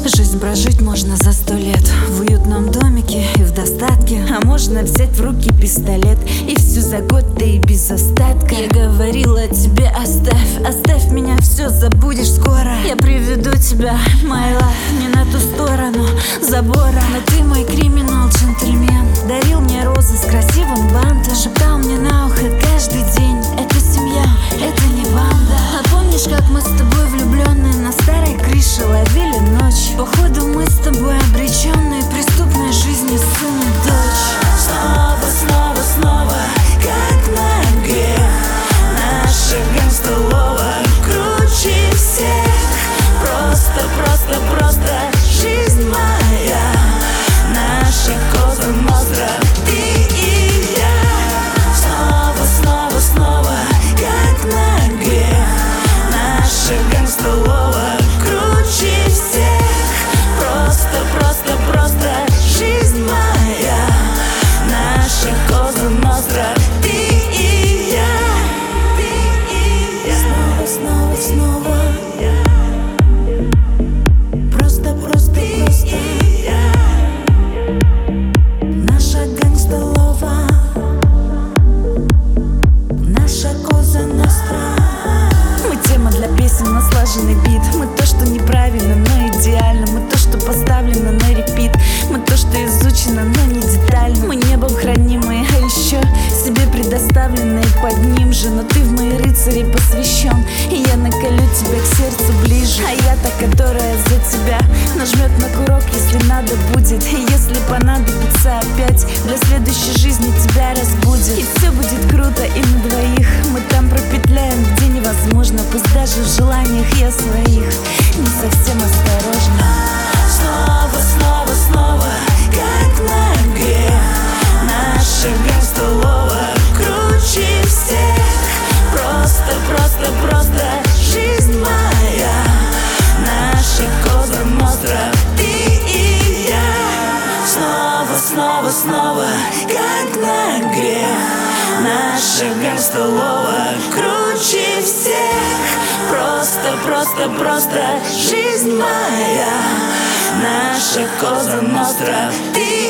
Жизнь прожить можно за 100 лет в уютном домике и в достатке. А можно взять в руки пистолет и всю за год, да и без остатка. Я говорила тебе: оставь меня, все забудешь скоро. Я приведу тебя, my life, не на ту сторону забора. Но ты мой криминал, джентльмен. Дарил мне розы с красивым бантом, шептал мне на ухо каждый день: это семья, это не банда. А помнишь, как мы с тобой влюбленные на старой крыше ловили ночь? Походу мы с тобой обреченные преступной жизнью сын и дочь. Снова, снова, снова, как на грех. Наша гангстолова круче всех. Просто, просто, просто жизнь моя. Наша коза ностра, ты и я. Снова, снова, снова, как на грех. Наша гангстолова круче всех. Просто, просто, просто жизнь моя. Наша коза ностра, ты и я. Ты и я. Снова, снова, снова. Просто, просто, просто. Наша гангстолова. Наша коза ностра. Мы тема для песен, наслаженный бит. Мы то, что неправильно, но идеально. Мы то, что поставлено на репит. Мы то, что изучено, но не детально. Мы небом хранимые, а еще себе предоставленные под ним же. Но ты в мои рыцари посвящен, и я наколю тебя к сердцу ближе. А я та, которая за тебя нажмет на курок, если надо будет. И если понадобится опять, для следующей жизни тебя разбудит. И все будет круто и на двоих. Мы там пропетляем, где невозможно. Пусть даже в желаниях я своих не совсем осторожна. Снова, снова, снова, как на грех. Наша гангстолова круче всех. Просто, просто, просто жизнь моя. Наша коза ностра, ты и я. Снова, снова, снова, как на грех. Наша гангстолова круче всех. Просто, просто, просто жизнь моя. Наша коза ностра, ты